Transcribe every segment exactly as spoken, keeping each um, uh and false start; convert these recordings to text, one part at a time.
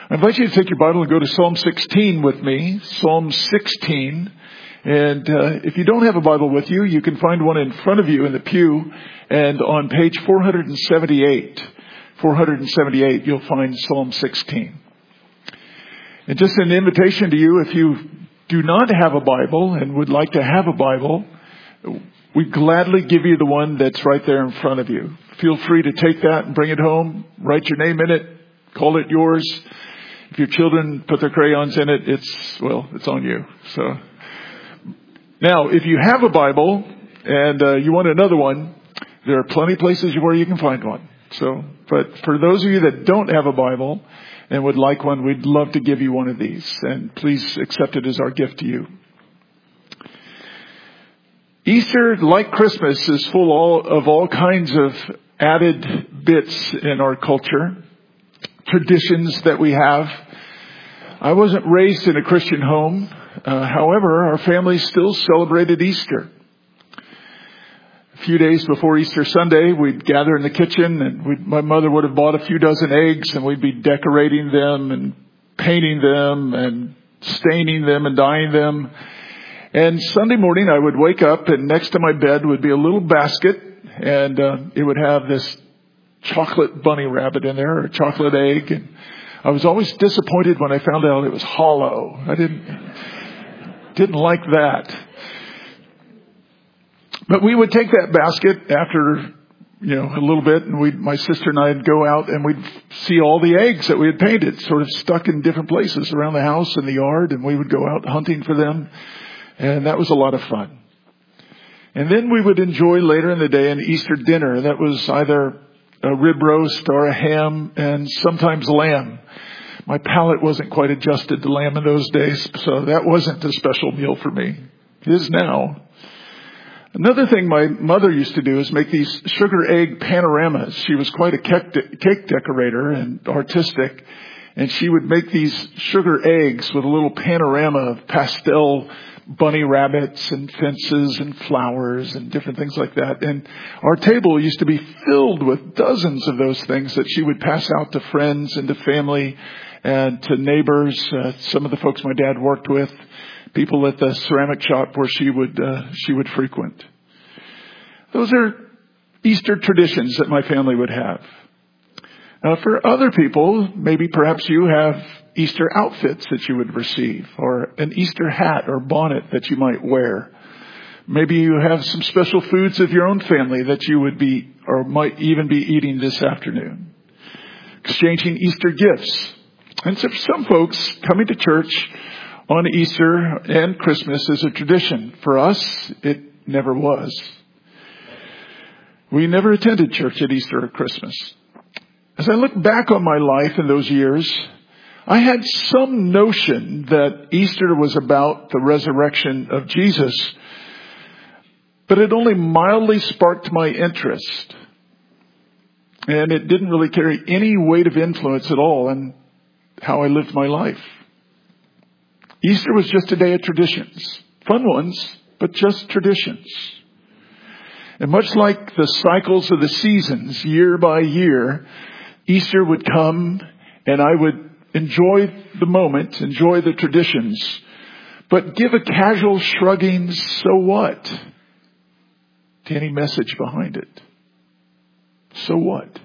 I invite you to take your Bible and go to Psalm sixteen with me. Psalm sixteen. And uh, if you don't have a Bible with you, you can find one in front of you in the pew. And on page four seventy-eight, four seventy-eight, you'll find Psalm sixteen. And just an invitation to you, if you do not have a Bible and would like to have a Bible, we gladly give you the one that's right there in front of you. Feel free to take that and bring it home. Write your name in it. Call it yours. If your children put their crayons in it, it's, well, it's on you. So now, if you have a Bible and uh, you want another one, there are plenty of places where you can find one. So, but for those of you that don't have a Bible and would like one, we'd love to give you one of these. And please accept it as our gift to you. Easter, like Christmas, is full all, of all kinds of added bits in our culture. Traditions that we have. I wasn't raised in a Christian home. Uh, however, our family still celebrated Easter. A few days before Easter Sunday, we'd gather in the kitchen and we'd, my mother would have bought a few dozen eggs and we'd be decorating them and painting them and staining them and dyeing them. And Sunday morning I would wake up and next to my bed would be a little basket and uh, it would have this chocolate bunny rabbit in there, or a chocolate egg. And I was always disappointed when I found out it was hollow. I didn't, didn't like that. But we would take that basket after, you know, a little bit, and we, my sister and I'd go out and we'd see all the eggs that we had painted sort of stuck in different places around the house and the yard, and we would go out hunting for them. And that was a lot of fun. And then we would enjoy later in the day an Easter dinner that was either a rib roast or a ham and sometimes lamb. My palate wasn't quite adjusted to lamb in those days, so that wasn't a special meal for me. It is now. Another thing my mother used to do is make these sugar egg panoramas. She was quite a cake decorator and artistic, and she would make these sugar eggs with a little panorama of pastel bunny rabbits and fences and flowers and different things like that. And our table used to be filled with dozens of those things that she would pass out to friends and to family and to neighbors. Uh, some of the folks my dad worked with, people at the ceramic shop where she would, uh, she would frequent. Those are Easter traditions that my family would have. Uh, for other people, maybe perhaps you have Easter outfits that you would receive, or an Easter hat or bonnet that you might wear. Maybe you have some special foods of your own family that you would be, or might even be eating this afternoon. Exchanging Easter gifts. And so for some folks, coming to church on Easter and Christmas is a tradition. For us, it never was. We never attended church at Easter or Christmas. As I look back on my life in those years, I had some notion that Easter was about the resurrection of Jesus, but it only mildly sparked my interest. And it didn't really carry any weight of influence at all in how I lived my life. Easter was just a day of traditions. Fun ones, but just traditions. And much like the cycles of the seasons, year by year, Easter would come and I would enjoy the moment, enjoy the traditions, but give a casual shrugging, so what, to any message behind it. So what?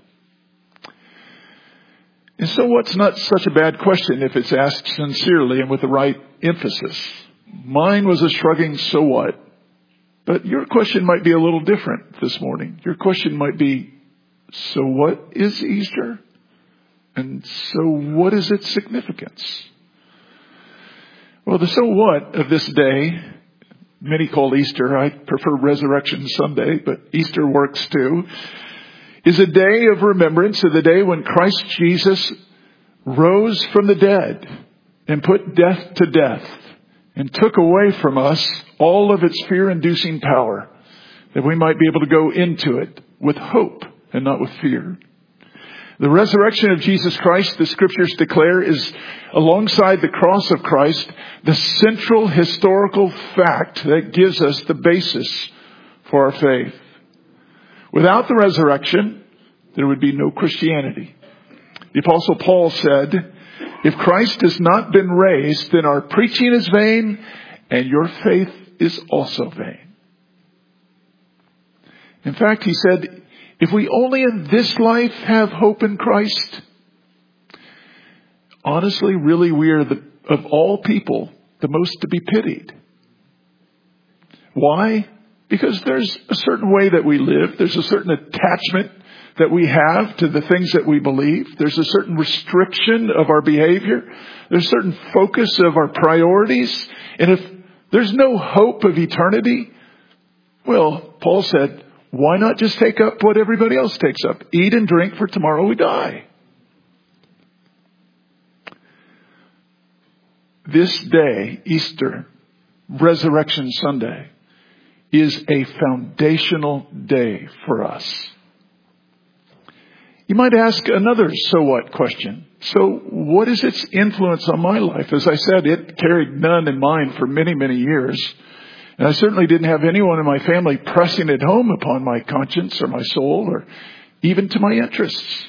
And so what's not such a bad question if it's asked sincerely and with the right emphasis. Mine was a shrugging, so what? But your question might be a little different this morning. Your question might be, so what is Easter? And so what is its significance? Well, the so what of this day, many call Easter, I prefer Resurrection Sunday, but Easter works too, is a day of remembrance of the day when Christ Jesus rose from the dead and put death to death and took away from us all of its fear-inducing power, that we might be able to go into it with hope and not with fear. The resurrection of Jesus Christ, the scriptures declare, is alongside the cross of Christ, the central historical fact that gives us the basis for our faith. Without the resurrection, there would be no Christianity. The Apostle Paul said If Christ has not been raised, then our preaching is vain and your faith is also vain. In fact, he said, if we only in this life have hope in Christ, honestly, really, we are the, of all people, the most to be pitied. Why? Because there's a certain way that we live. There's a certain attachment that we have to the things that we believe. There's a certain restriction of our behavior. There's a certain focus of our priorities. And if there's no hope of eternity, well, Paul said, why not just take up what everybody else takes up? Eat and drink, for tomorrow we die. This day, Easter, Resurrection Sunday, is a foundational day for us. You might ask another so what question. So what is its influence on my life? As I said, it carried none in mind for many, many years. And I certainly didn't have anyone in my family pressing it home upon my conscience or my soul or even to my interests.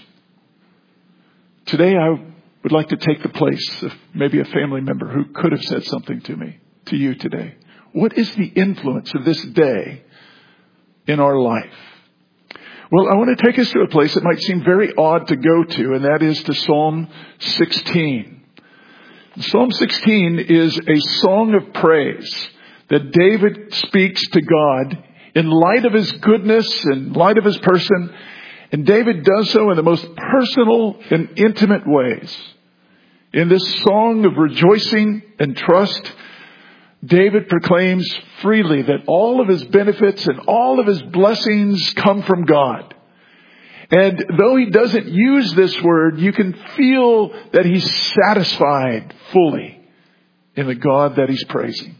Today I would like to take the place of maybe a family member who could have said something to me, to you today. What is the influence of this day in our life? Well, I want to take us to a place that might seem very odd to go to, and that is to Psalm sixteen. Psalm sixteen is a song of praise that David speaks to God in light of his goodness, in light of his person. And David does so in the most personal and intimate ways. In this song of rejoicing and trust, David proclaims freely that all of his benefits and all of his blessings come from God. And though he doesn't use this word, you can feel that he's satisfied fully in the God that he's praising.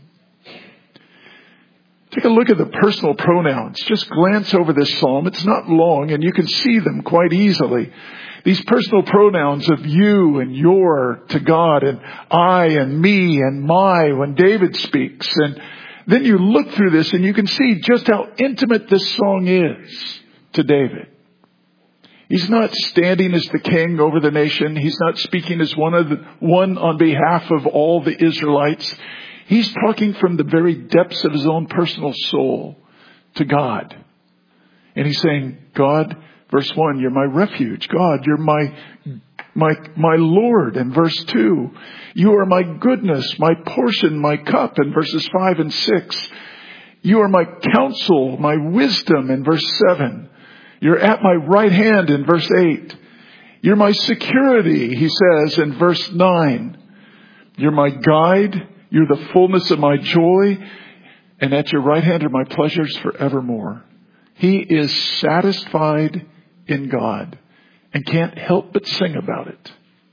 Take a look at the personal pronouns. Just glance over this psalm. It's not long and you can see them quite easily. These personal pronouns of you and your to God and I and me and my when David speaks. And then you look through this and you can see just how intimate this song is to David. He's not standing as the king over the nation. He's not speaking as one of the, one on behalf of all the Israelites. He's talking from the very depths of his own personal soul to God. And he's saying, God, verse one, you're my refuge. God, you're my, my, my Lord. And verse two, you are my goodness, my portion, my cup. And verses five and six, you are my counsel, my wisdom. In verse seven, you're at my right hand. In verse eight, you're my security, he says in verse nine. You're my guide. You're the fullness of my joy, and at your right hand are my pleasures forevermore. He is satisfied in God and can't help but sing about it.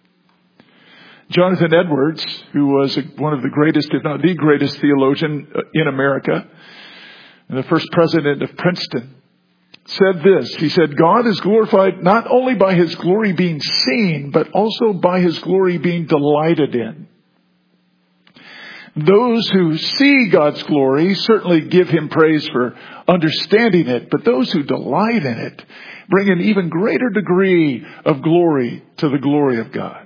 Jonathan Edwards, who was one of the greatest, if not the greatest theologian in America, and the first president of Princeton, said this. He said, God is glorified not only by his glory being seen, but also by his glory being delighted in. Those who see God's glory certainly give him praise for understanding it, but those who delight in it bring an even greater degree of glory to the glory of God.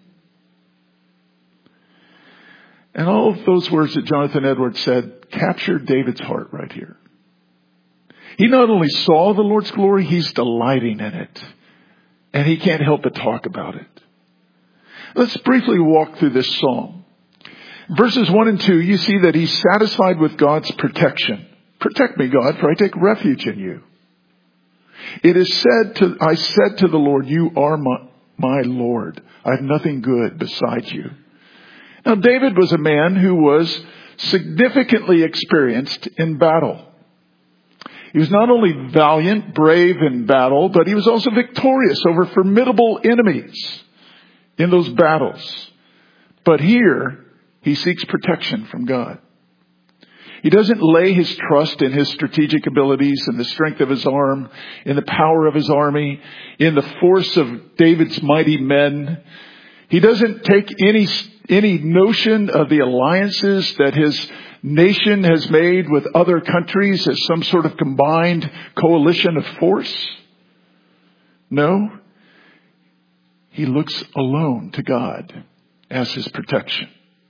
And all of those words that Jonathan Edwards said captured David's heart right here. He not only saw the Lord's glory, he's delighting in it. And he can't help but talk about it. Let's briefly walk through this psalm. Verses one and two, you see that he's satisfied with God's protection. Protect me, God, for I take refuge in you. It is said to, I said to the Lord, you are my, my Lord. I have nothing good besides you. Now, David was a man who was significantly experienced in battle. He was not only valiant, brave in battle, but he was also victorious over formidable enemies in those battles. But here, he seeks protection from God. He doesn't lay his trust in his strategic abilities, in the strength of his arm, in the power of his army, in the force of David's mighty men. He doesn't take any, any notion of the alliances that his nation has made with other countries as some sort of combined coalition of force. No. He looks alone to God. as his protection.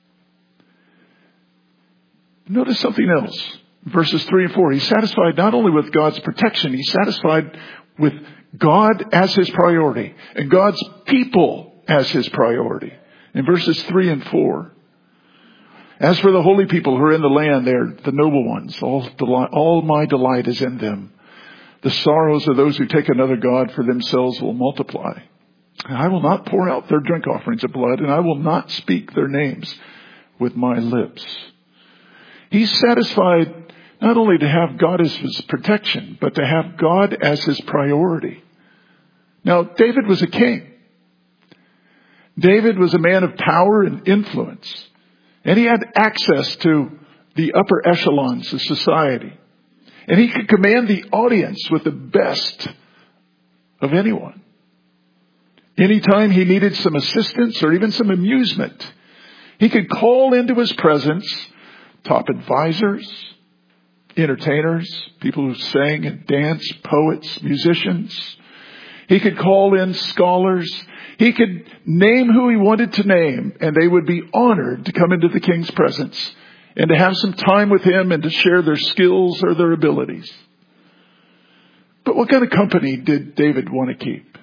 Notice something else. Verses three and four. He's satisfied not only with God's protection, he's satisfied with God as his priority and God's people as his priority. In verses three and four. As for the holy people who are in the land, they're the noble ones. All, delight, all my delight is in them. The sorrows of those who take another god for themselves will multiply. And I will not pour out their drink offerings of blood, and I will not speak their names with my lips. He's satisfied not only to have God as his protection, but to have God as his priority. Now, David was a king. David was a man of power and influence. And he had access to the upper echelons of society. And he could command the audience with the best of anyone. Anytime he needed some assistance or even some amusement, he could call into his presence top advisors, entertainers, people who sang and danced, poets, musicians. He could call in scholars. He could name who he wanted to name, and they would be honored to come into the king's presence and to have some time with him and to share their skills or their abilities. But what kind of company did David want to keep?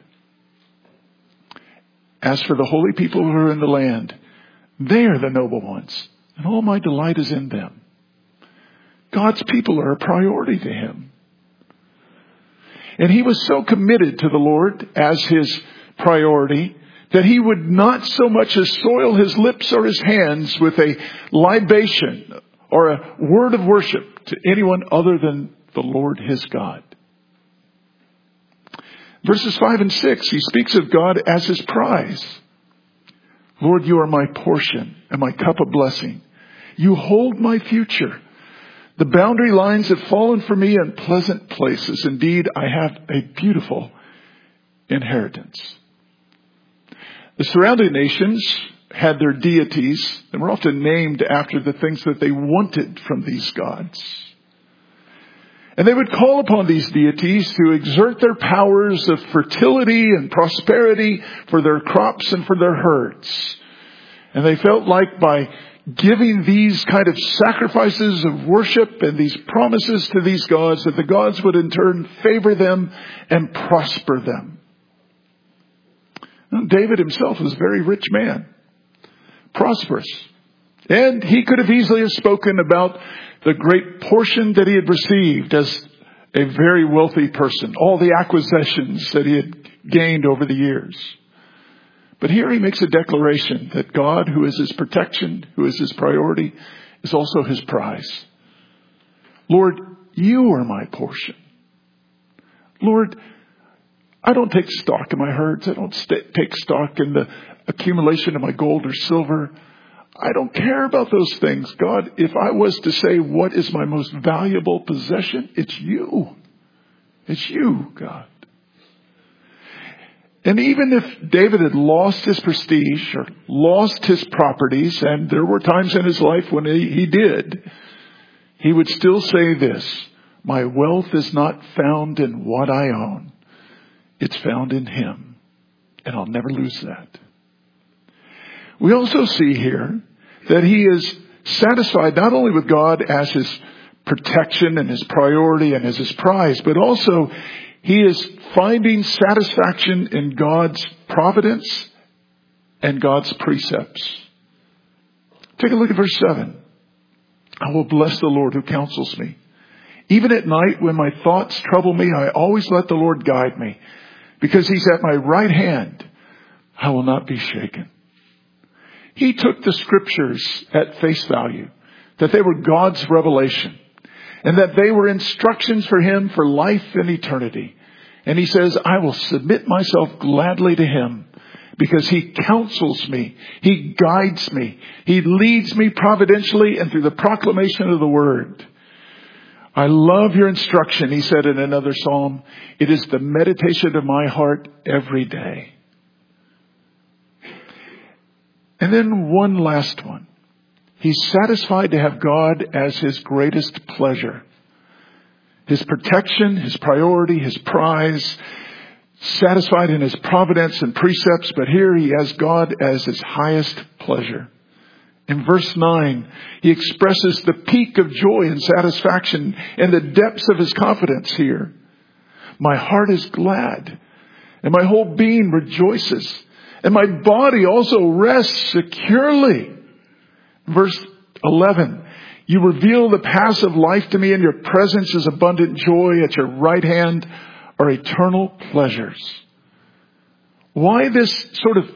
As for the holy people who are in the land, they are the noble ones, and all my delight is in them. God's people are a priority to him. And he was so committed to the Lord as his priority that he would not so much as soil his lips or his hands with a libation or a word of worship to anyone other than the Lord his God. Verses five and six, he speaks of God as his prize. Lord, you are my portion and my cup of blessing. You hold my future. The boundary lines have fallen for me in pleasant places. Indeed, I have a beautiful inheritance. The surrounding nations had their deities and were often named after the things that they wanted from these gods. And they would call upon these deities to exert their powers of fertility and prosperity for their crops and for their herds. And they felt like by giving these kind of sacrifices of worship and these promises to these gods, that the gods would in turn favor them and prosper them. Now, David himself was a very rich man, prosperous. And he could have easily have spoken about the great portion that he had received as a very wealthy person, all the acquisitions that he had gained over the years. But here he makes a declaration that God, who is his protection, who is his priority, is also his prize. Lord, you are my portion. Lord, I don't take stock in my herds. I don't st- take stock in the accumulation of my gold or silver. I don't care about those things. God, if I was to say what is my most valuable possession, it's you. It's you, God. And even if David had lost his prestige or lost his properties, and there were times in his life when he, he did, he would still say this: my wealth is not found in what I own. It's found in him. And I'll never lose that. We also see here that he is satisfied not only with God as his protection and his priority and as his prize, but also he is finding satisfaction in God's providence and God's precepts. Take a look at verse seven. I will bless the Lord who counsels me. Even at night when my thoughts trouble me, I always let the Lord guide me. Because he's at my right hand, I will not be shaken. He took the scriptures at face value, that they were God's revelation, and that they were instructions for him for life and eternity. And he says, I will submit myself gladly to him because he counsels me. He guides me. He leads me providentially and through the proclamation of the word. I love your instruction, he said in another psalm. It is the meditation of my heart every day. And then one last one. He's satisfied to have God as his greatest pleasure. His protection, his priority, his prize. satisfied in his providence and precepts, but here he has God as his highest pleasure. In verse nine, he expresses the peak of joy and satisfaction and the depths of his confidence here. My heart is glad, and my whole being rejoices, and my body also rests securely. Verse eleven, you reveal the paths of life to me, and your presence is abundant joy. At your right hand are eternal pleasures. Why this sort of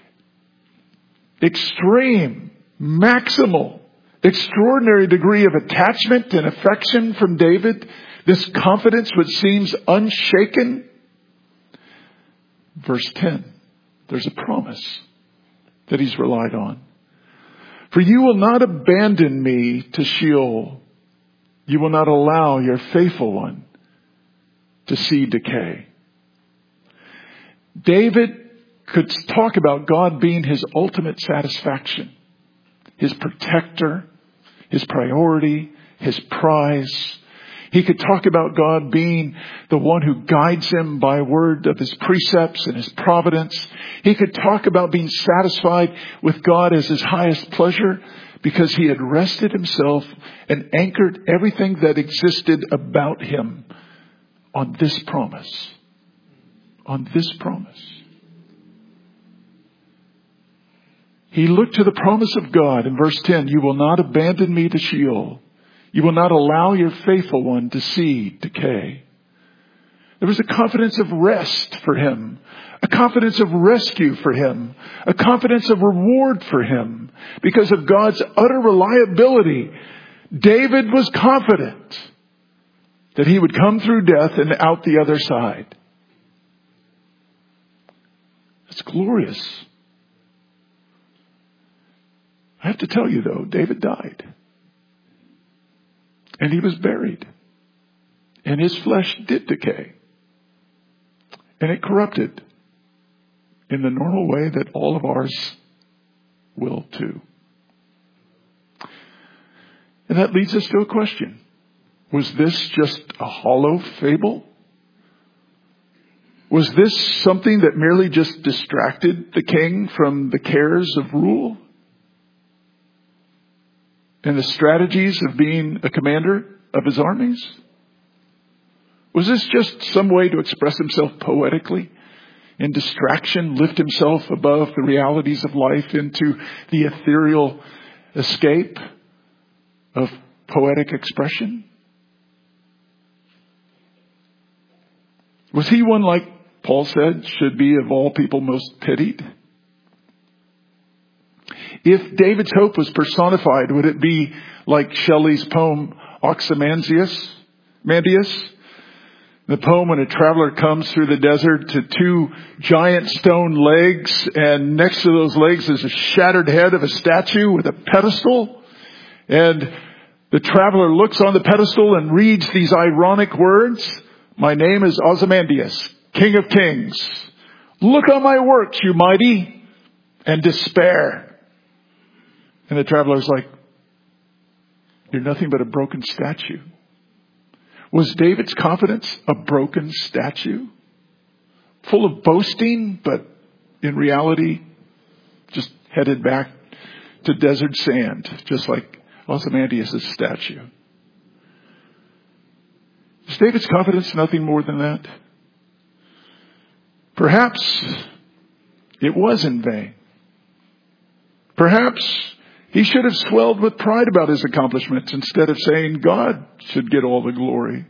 extreme, maximal, extraordinary degree of attachment and affection from David? This confidence which seems unshaken? Verse ten, there's a promise that he's relied on. For you will not abandon me to Sheol. You will not allow your faithful one to see decay. David could talk about God being his ultimate satisfaction, his protector, his priority, his prize. He could talk about God being the one who guides him by word of his precepts and his providence. He could talk about being satisfied with God as his highest pleasure because he had rested himself and anchored everything that existed about him on this promise. On this promise. He looked to the promise of God in verse ten. You will not abandon me to Sheol. You will not allow your faithful one to see decay. There was a confidence of rest for him. A confidence of rescue for him. A confidence of reward for him. Because of God's utter reliability, David was confident that he would come through death and out the other side. That's glorious. I have to tell you though, David died. And he was buried. And his flesh did decay. And it corrupted in the normal way that all of ours will too. And that leads us to a question. Was this just a hollow fable? Was this something that merely just distracted the king from the cares of rule and the strategies of being a commander of his armies? Was this just some way to express himself poetically, in distraction, lift himself above the realities of life into the ethereal escape of poetic expression? Was he one, like Paul said, should be of all people most pitied? If David's hope was personified, would it be like Shelley's poem Ozymandias? Mandius? The poem when a traveler comes through the desert to two giant stone legs, and next to those legs is a shattered head of a statue with a pedestal. And the traveler looks on the pedestal and reads these ironic words. My name is Ozymandias, King of Kings. Look on my works, you mighty, and despair. And the traveler's like, you're nothing but a broken statue. Was David's confidence a broken statue? Full of boasting, but in reality, just headed back to desert sand, just like Ozymandias' statue. Is David's confidence nothing more than that? Perhaps it was in vain. Perhaps he should have swelled with pride about his accomplishments instead of saying God should get all the glory.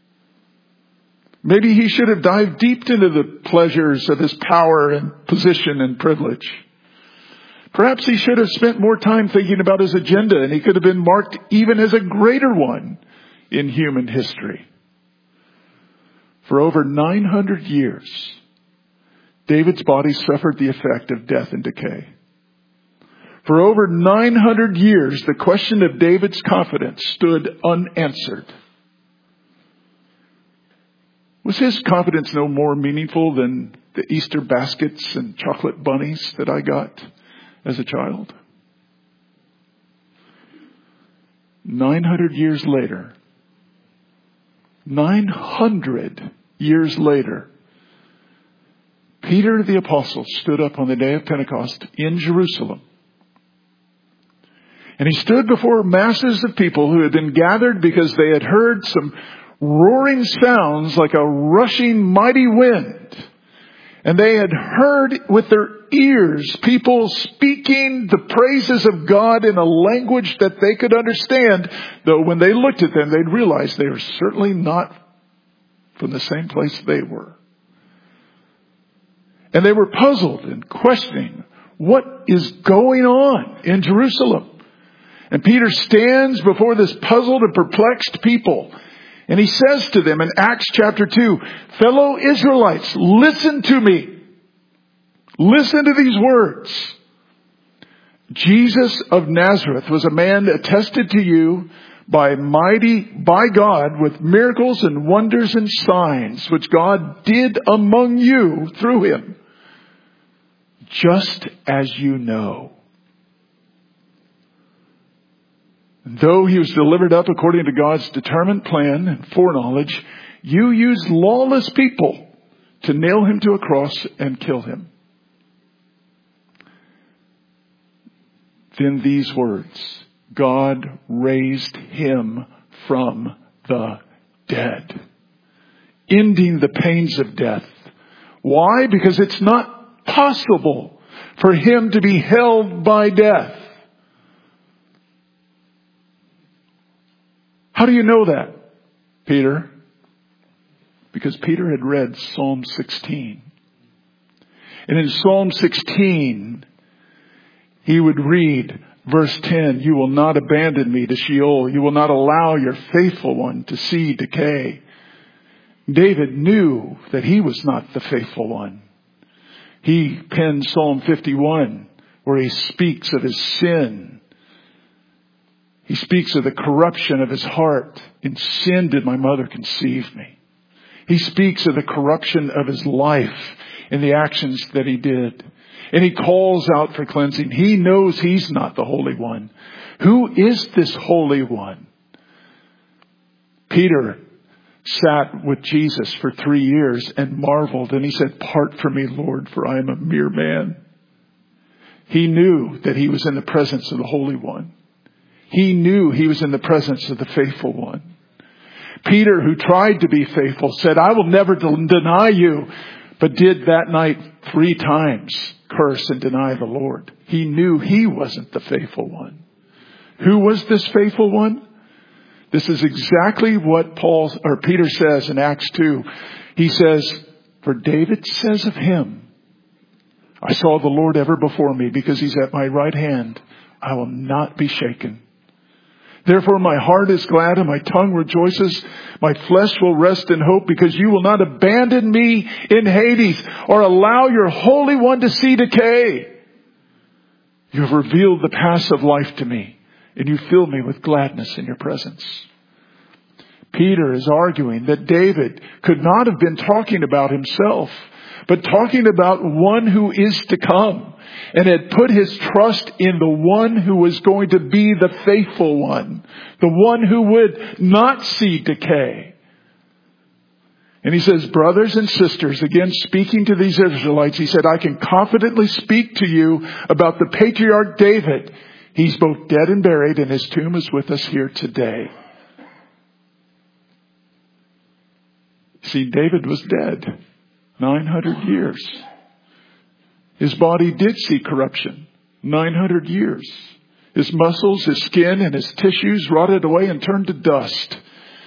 Maybe he should have dived deep into the pleasures of his power and position and privilege. Perhaps he should have spent more time thinking about his agenda, and he could have been marked even as a greater one in human history. For over nine hundred years, David's body suffered the effect of death and decay. For over nine hundred years, the question of David's confidence stood unanswered. Was his confidence no more meaningful than the Easter baskets and chocolate bunnies that I got as a child? nine hundred years later, nine hundred years later, Peter the apostle stood up on the day of Pentecost in Jerusalem. And he stood before masses of people who had been gathered because they had heard some roaring sounds like a rushing mighty wind. And they had heard with their ears people speaking the praises of God in a language that they could understand. Though when they looked at them, they'd realize they were certainly not from the same place they were. And they were puzzled and questioning what is going on in Jerusalem. And Peter stands before this puzzled and perplexed people. And he says to them in Acts chapter two, fellow Israelites, listen to me. Listen to these words. Jesus of Nazareth was a man attested to you by mighty, by God with miracles and wonders and signs, which God did among you through him. Just as you know. Though he was delivered up according to God's determined plan and foreknowledge, you used lawless people to nail him to a cross and kill him. Then these words, God raised him from the dead, ending the pains of death. Why? Because it's not possible for him to be held by death. How do you know that, Peter? Because Peter had read Psalm sixteen. And in Psalm sixteen, he would read verse ten, you will not abandon me to Sheol. You will not allow your faithful one to see decay. David knew that he was not the faithful one. He penned Psalm fifty-one, where he speaks of his sin. He speaks of the corruption of his heart. In sin did my mother conceive me. He speaks of the corruption of his life in the actions that he did. And he calls out for cleansing. He knows he's not the Holy One. Who is this Holy One? Peter sat with Jesus for three years and marveled. And he said, part from me, Lord, for I am a mere man. He knew that he was in the presence of the Holy One. He knew he was in the presence of the faithful one. Peter, who tried to be faithful, said, I will never de- deny you, but did that night three times curse and deny the Lord. He knew he wasn't the faithful one. Who was this faithful one? This is exactly what Paul or Peter says in Acts two. He says, for David says of him, I saw the Lord ever before me because he's at my right hand. I will not be shaken. Therefore my heart is glad and my tongue rejoices. My flesh will rest in hope because you will not abandon me in Hades or allow your Holy One to see decay. You have revealed the paths of life to me and you fill me with gladness in your presence. Peter is arguing that David could not have been talking about himself, but talking about one who is to come. And had put his trust in the one who was going to be the faithful one. The one who would not see decay. And he says, brothers and sisters, again speaking to these Israelites, he said, I can confidently speak to you about the patriarch David. He's both dead and buried, and his tomb is with us here today. See, David was dead nine hundred years. His body did see corruption. nine hundred years. His muscles, his skin, and his tissues rotted away and turned to dust.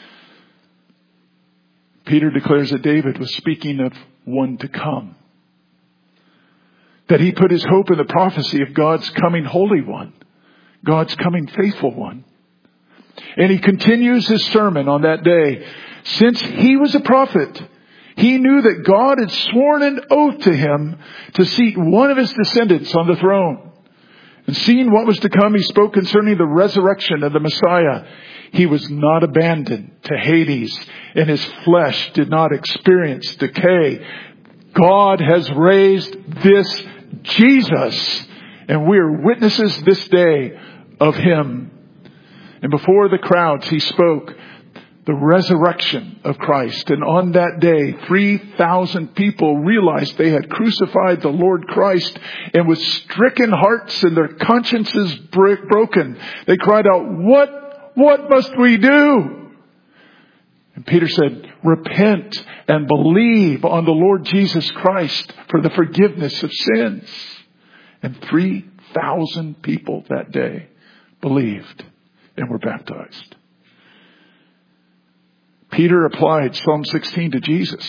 Peter declares that David was speaking of one to come. That he put his hope in the prophecy of God's coming Holy One. God's coming faithful one. And he continues his sermon on that day. Since he was a prophet, he knew that God had sworn an oath to him to seat one of his descendants on the throne. And seeing what was to come, he spoke concerning the resurrection of the Messiah. He was not abandoned to Hades, and his flesh did not experience decay. God has raised this Jesus, and we are witnesses this day of him. And before the crowds, he spoke the resurrection of Christ. And on that day, three thousand people realized they had crucified the Lord Christ, and with stricken hearts and their consciences broken, they cried out, "What, what must we do?" And Peter said, "Repent and believe on the Lord Jesus Christ for the forgiveness of sins." And three thousand people that day believed and were baptized. Peter applied Psalm sixteen to Jesus.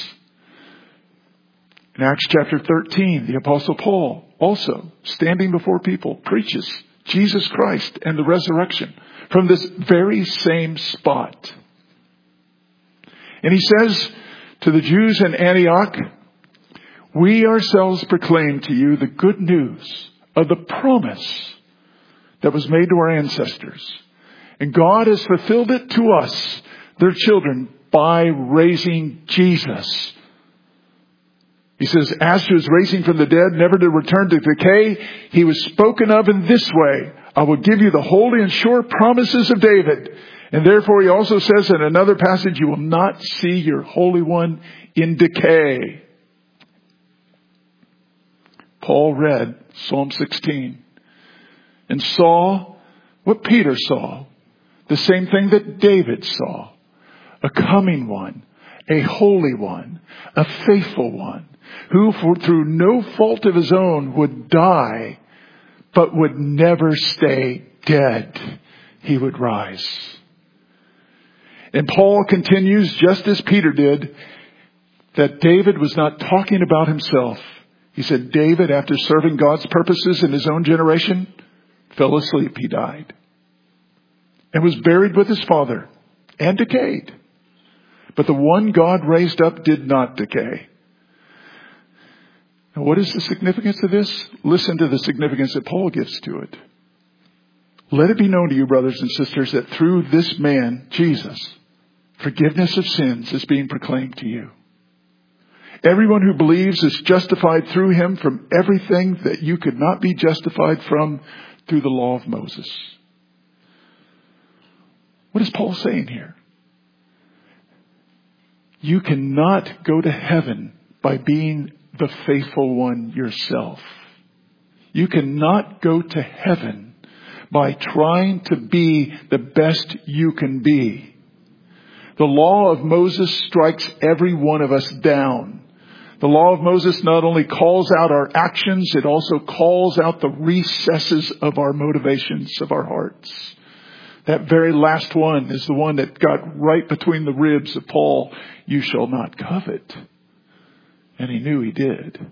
In Acts chapter thirteen, the Apostle Paul, also standing before people, preaches Jesus Christ and the resurrection from this very same spot. And he says to the Jews in Antioch, "We ourselves proclaim to you the good news of the promise that was made to our ancestors. And God has fulfilled it to us, their children, by raising Jesus." He says, "As to his raising from the dead, never to return to decay, he was spoken of in this way: I will give you the holy and sure promises of David. And therefore he also says in another passage, you will not see your Holy One in decay." Paul read Psalm sixteen and saw what Peter saw, the same thing that David saw: a coming one, a holy one, a faithful one, who for, through no fault of his own would die, but would never stay dead. He would rise. And Paul continues, just as Peter did, that David was not talking about himself. He said, David, after serving God's purposes in his own generation, fell asleep. He died and was buried with his father and decayed. But the one God raised up did not decay. Now, what is the significance of this? Listen to the significance that Paul gives to it. Let it be known to you, brothers and sisters, that through this man, Jesus, forgiveness of sins is being proclaimed to you. Everyone who believes is justified through him from everything that you could not be justified from through the law of Moses. What is Paul saying here? You cannot go to heaven by being the faithful one yourself. You cannot go to heaven by trying to be the best you can be. The law of Moses strikes every one of us down. The law of Moses not only calls out our actions, it also calls out the recesses of our motivations, of our hearts. That very last one is the one that got right between the ribs of Paul. You shall not covet. And he knew he did.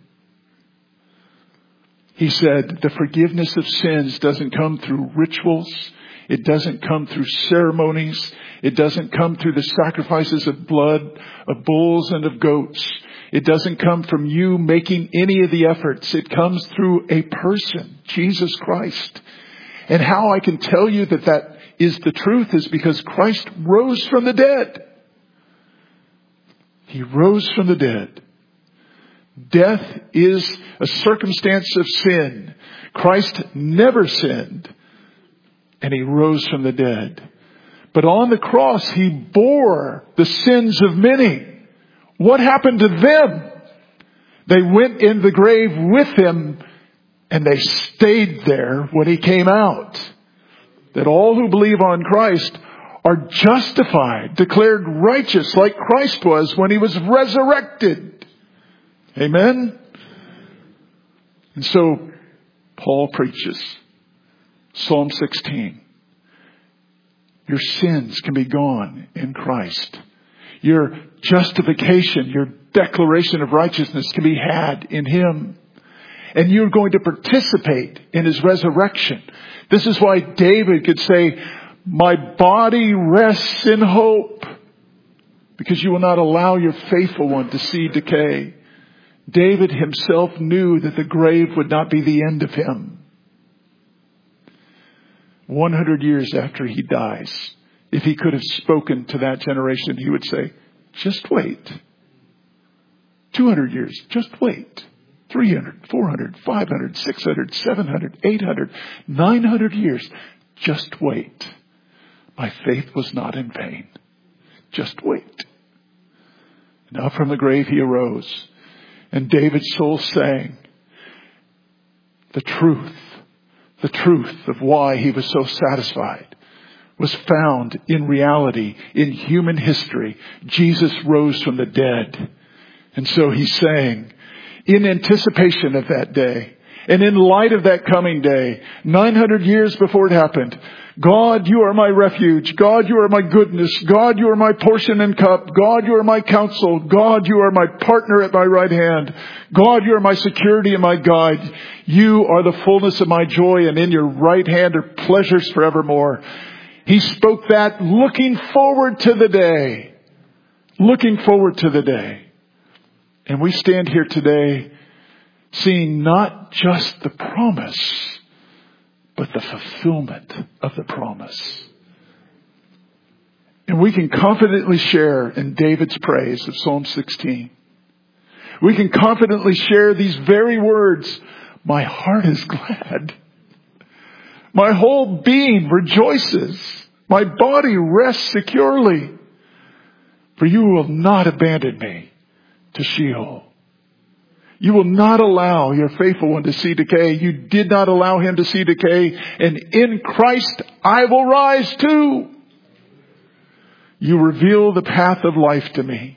He said the forgiveness of sins doesn't come through rituals. It doesn't come through ceremonies. It doesn't come through the sacrifices of blood, of bulls and of goats. It doesn't come from you making any of the efforts. It comes through a person, Jesus Christ. And how I can tell you that that is the truth is because Christ rose from the dead. He rose from the dead. Death is a circumstance of sin. Christ never sinned, and he rose from the dead. But on the cross, he bore the sins of many. What happened to them? They went in the grave with him, and they stayed there when he came out. That all who believe on Christ are justified, declared righteous like Christ was when he was resurrected. Amen? And so Paul preaches Psalm sixteen. Your sins can be gone in Christ. Your justification, your declaration of righteousness can be had in him. And you're going to participate in his resurrection. This is why David could say, my body rests in hope, because you will not allow your faithful one to see decay. David himself knew that the grave would not be the end of him. one hundred years after he dies, if he could have spoken to that generation, he would say, just wait. two hundred years, just wait. three hundred, four hundred, five hundred, six hundred, seven hundred, eight hundred, nine hundred years. Just wait. My faith was not in vain. Just wait. And up from the grave he arose. And David's soul sang the truth, the truth of why he was so satisfied was found in reality, in human history. Jesus rose from the dead. And so he sang in anticipation of that day. And in light of that coming day, nine hundred years before it happened, God, you are my refuge. God, you are my goodness. God, you are my portion and cup. God, you are my counsel. God, you are my partner at my right hand. God, you are my security and my guide. You are the fullness of my joy, and in your right hand are pleasures forevermore. He spoke that looking forward to the day. Looking forward to the day. And we stand here today seeing not just the promise, but the fulfillment of the promise. And we can confidently share in David's praise of Psalm sixteen. We can confidently share these very words. My heart is glad. My whole being rejoices. My body rests securely. For you will not abandon me to Sheol. You will not allow your faithful one to see decay. You did not allow him to see decay. And in Christ I will rise too. You reveal the path of life to me.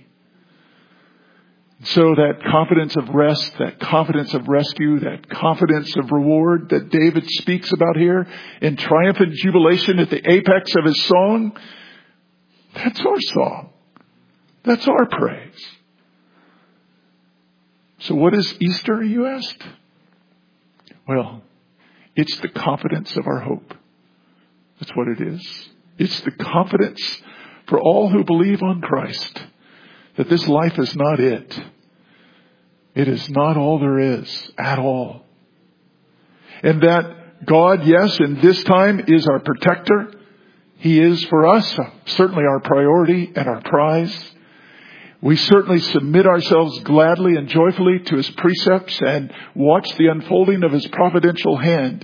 So that confidence of rest, that confidence of rescue, that confidence of reward that David speaks about here in triumphant jubilation at the apex of his song, that's our song. That's our praise. So what is Easter, you asked? Well, it's the confidence of our hope. That's what it is. It's the confidence for all who believe on Christ that this life is not it. It is not all there is at all. And that God, yes, in this time is our protector. He is for us certainly our priority and our prize. We certainly submit ourselves gladly and joyfully to his precepts and watch the unfolding of his providential hand.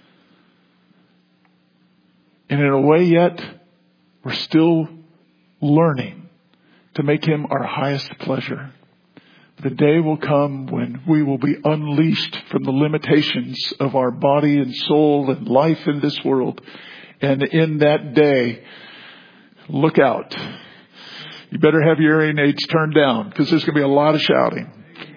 And in a way yet, we're still learning to make him our highest pleasure. The day will come when we will be unleashed from the limitations of our body and soul and life in this world. And in that day, look out. You better have your hearing aids turned down because there's going to be a lot of shouting.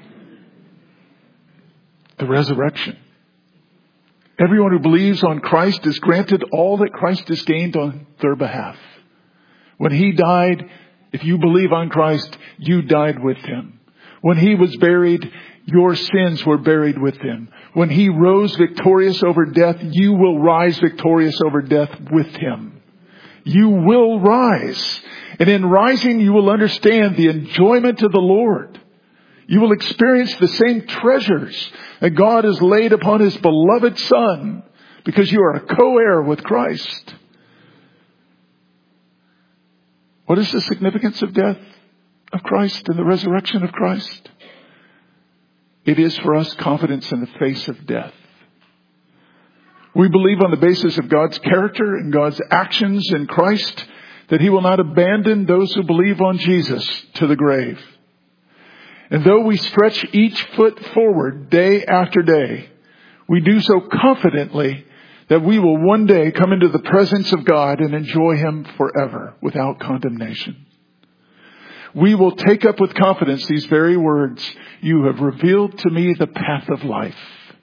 The resurrection. Everyone who believes on Christ is granted all that Christ has gained on their behalf. When he died, if you believe on Christ, you died with him. When he was buried, your sins were buried with him. When he rose victorious over death, you will rise victorious over death with him. You will rise. And in rising, you will understand the enjoyment of the Lord. You will experience the same treasures that God has laid upon his beloved Son because you are a co-heir with Christ. What is the significance of death of Christ and the resurrection of Christ? It is for us confidence in the face of death. We believe on the basis of God's character and God's actions in Christ that he will not abandon those who believe on Jesus to the grave. And though we stretch each foot forward day after day, we do so confidently that we will one day come into the presence of God and enjoy him forever without condemnation. We will take up with confidence these very words, you have revealed to me the path of life.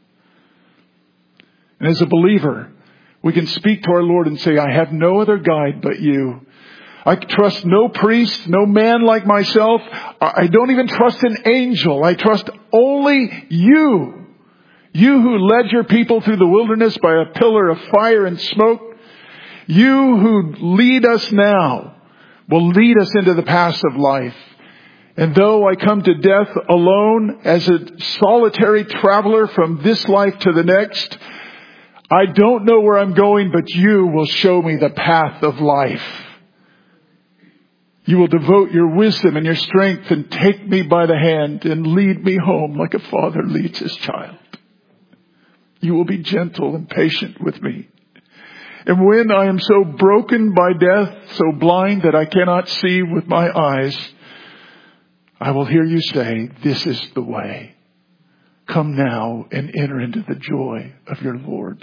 And as a believer, we can speak to our Lord and say, I have no other guide but you. I trust no priest, no man like myself. I don't even trust an angel. I trust only you. You who led your people through the wilderness by a pillar of fire and smoke. You who lead us now will lead us into the paths of life. And though I come to death alone as a solitary traveler from this life to the next, I don't know where I'm going, but you will show me the path of life. You will devote your wisdom and your strength and take me by the hand and lead me home like a father leads his child. You will be gentle and patient with me. And when I am so broken by death, so blind that I cannot see with my eyes, I will hear you say, this is the way. Come now and enter into the joy of your Lord.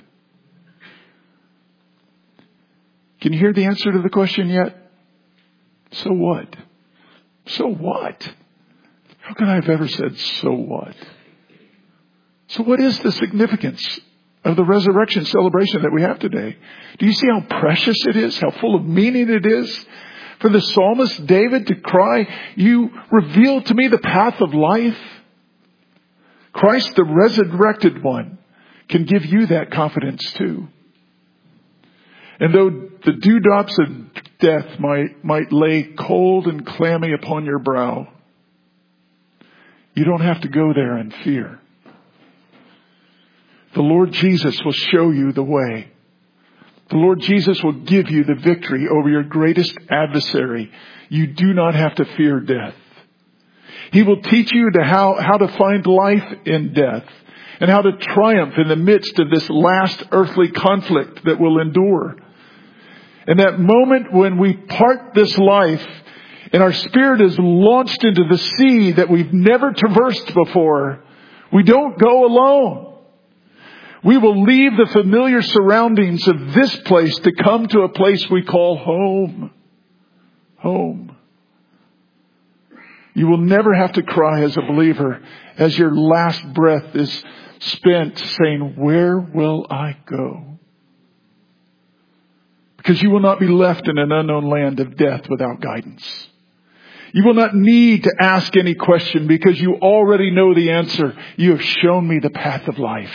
Can you hear the answer to the question yet? So what? So what? How can I have ever said, so what? So what is the significance of the resurrection celebration that we have today? Do you see how precious it is? How full of meaning it is? For the psalmist David to cry, you reveal to me the path of life. Christ, the resurrected one, can give you that confidence too. And though the dewdrops of death might, might lay cold and clammy upon your brow, you don't have to go there in fear. The Lord Jesus will show you the way. The Lord Jesus will give you the victory over your greatest adversary. You do not have to fear death. He will teach you to how, how to find life in death and how to triumph in the midst of this last earthly conflict that will endure. And that moment when we part this life and our spirit is launched into the sea that we've never traversed before, we don't go alone. We will leave the familiar surroundings of this place to come to a place we call home. Home. You will never have to cry as a believer as your last breath is spent saying, where will I go? Because you will not be left in an unknown land of death without guidance. You will not need to ask any question because you already know the answer. You have shown me the path of life.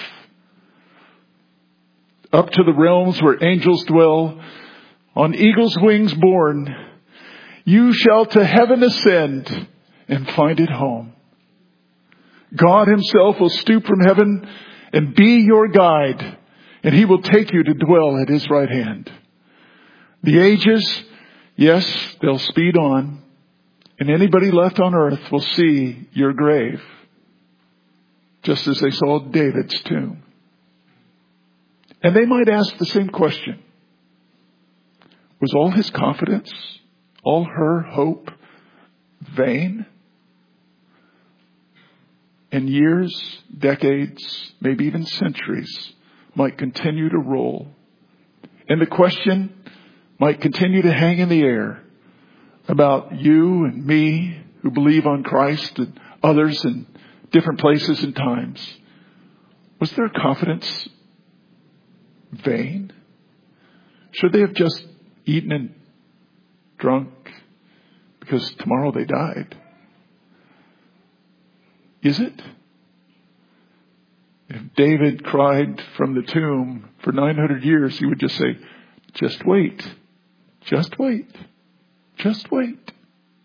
Up to the realms where angels dwell, on eagle's wings borne, you shall to heaven ascend and find it home. God himself will stoop from heaven and be your guide, and he will take you to dwell at his right hand. The ages, yes, they'll speed on, and anybody left on earth will see your grave, just as they saw David's tomb. And they might ask the same question. Was all his confidence, all her hope, vain? And years, decades, maybe even centuries might continue to roll. And the question might continue to hang in the air about you and me who believe on Christ and others in different places and times. Was their confidence vain? Should they have just eaten and drunk because tomorrow they died? Is it? If David cried from the tomb for nine hundred years, he would just say, just wait, just wait, just wait.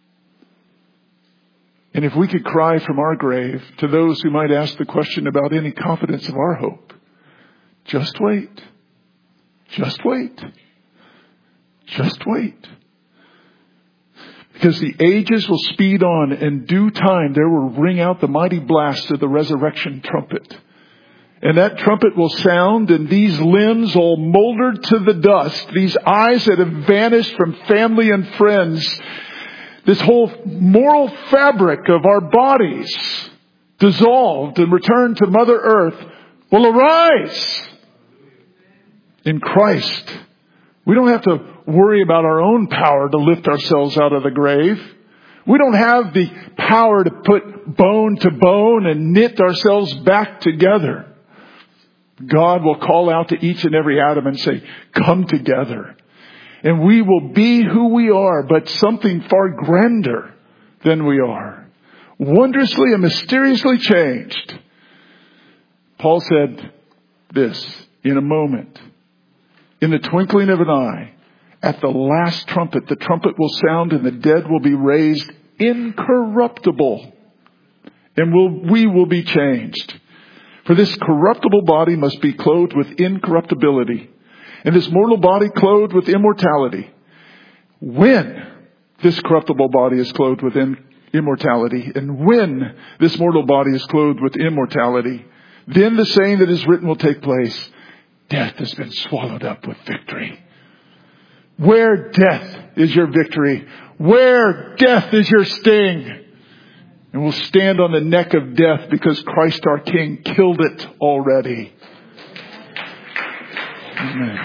And if we could cry from our grave to those who might ask the question about any confidence of our hope, just wait, just wait, just wait. Because the ages will speed on, in due time there will ring out the mighty blast of the resurrection trumpet. And that trumpet will sound, and these limbs all moldered to the dust, these eyes that have vanished from family and friends, this whole moral fabric of our bodies dissolved and returned to Mother Earth will arise in Christ. We don't have to worry about our own power to lift ourselves out of the grave. We don't have the power to put bone to bone and knit ourselves back together. God will call out to each and every atom and say, come together. And we will be who we are, but something far grander than we are. Wondrously and mysteriously changed. Paul said this, in a moment, in the twinkling of an eye, at the last trumpet, the trumpet will sound and the dead will be raised incorruptible. And will, we will be changed. For this corruptible body must be clothed with incorruptibility, and this mortal body clothed with immortality. When this corruptible body is clothed with immortality, and when this mortal body is clothed with immortality, then the saying that is written will take place, death has been swallowed up with victory. Where, death, is your victory? Where, death, is your sting? And we'll stand on the neck of death because Christ our King killed it already. Amen.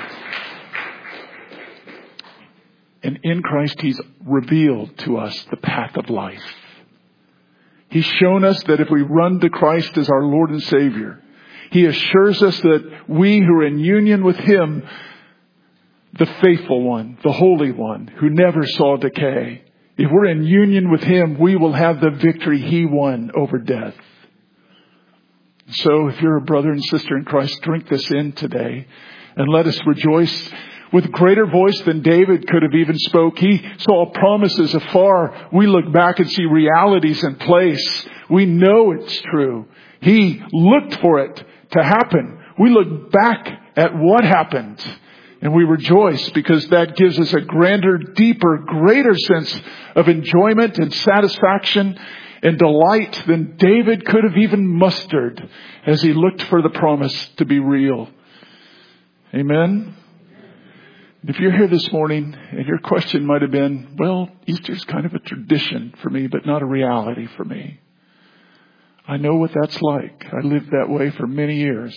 And in Christ He's revealed to us the path of life. He's shown us that if we run to Christ as our Lord and Savior, He assures us that we who are in union with Him, the faithful one, the Holy One, who never saw decay, if we're in union with Him, we will have the victory He won over death. So if you're a brother and sister in Christ, drink this in today and let us rejoice with greater voice than David could have even spoke. He saw promises afar. We look back and see realities in place. We know it's true. He looked for it to happen. We look back at what happened and we rejoice because that gives us a grander, deeper, greater sense of enjoyment and satisfaction and delight than David could have even mustered as he looked for the promise to be real. Amen. If you're here this morning and your question might have been, well, Easter's kind of a tradition for me, but not a reality for me. I know what that's like. I lived that way for many years.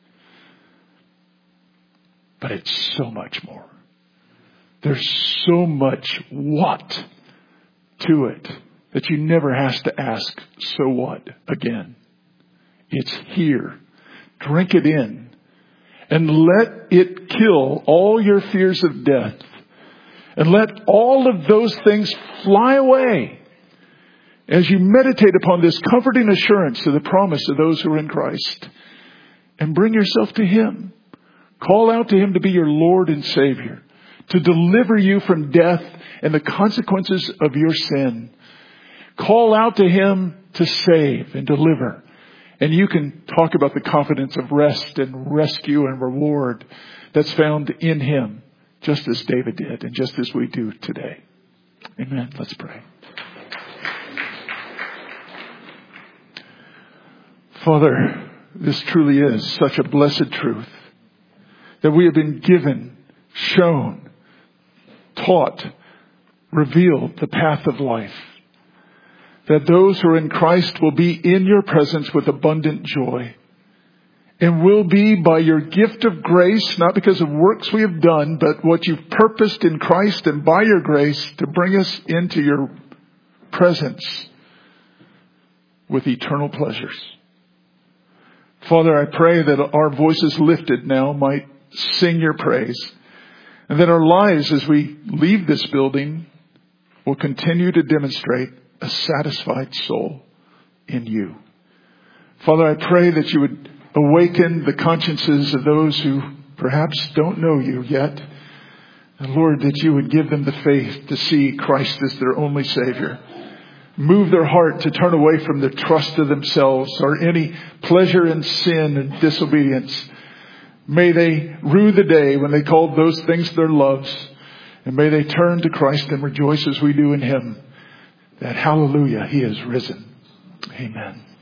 But it's so much more. There's so much what to it that you never have to ask, so what again? It's here. Drink it in. And let it kill all your fears of death. And let all of those things fly away as you meditate upon this comforting assurance of the promise of those who are in Christ. And bring yourself to Him. Call out to Him to be your Lord and Savior. To deliver you from death and the consequences of your sin. Call out to Him to save and deliver. And you can talk about the confidence of rest and rescue and reward that's found in Him, just as David did and just as we do today. Amen. Let's pray. Father, this truly is such a blessed truth that we have been given, shown, taught, revealed the path of life. That those who are in Christ will be in your presence with abundant joy. And will be by your gift of grace, not because of works we have done, but what you've purposed in Christ and by your grace to bring us into your presence with eternal pleasures. Father, I pray that our voices lifted now might sing your praise. And that our lives as we leave this building will continue to demonstrate a satisfied soul in you. Father, I pray that you would awaken the consciences of those who perhaps don't know you yet. And Lord, that you would give them the faith to see Christ as their only Savior. Move their heart to turn away from the trust of themselves or any pleasure in sin and disobedience. May they rue the day when they called those things their loves. And may they turn to Christ and rejoice as we do in Him. That hallelujah, He is risen. Amen.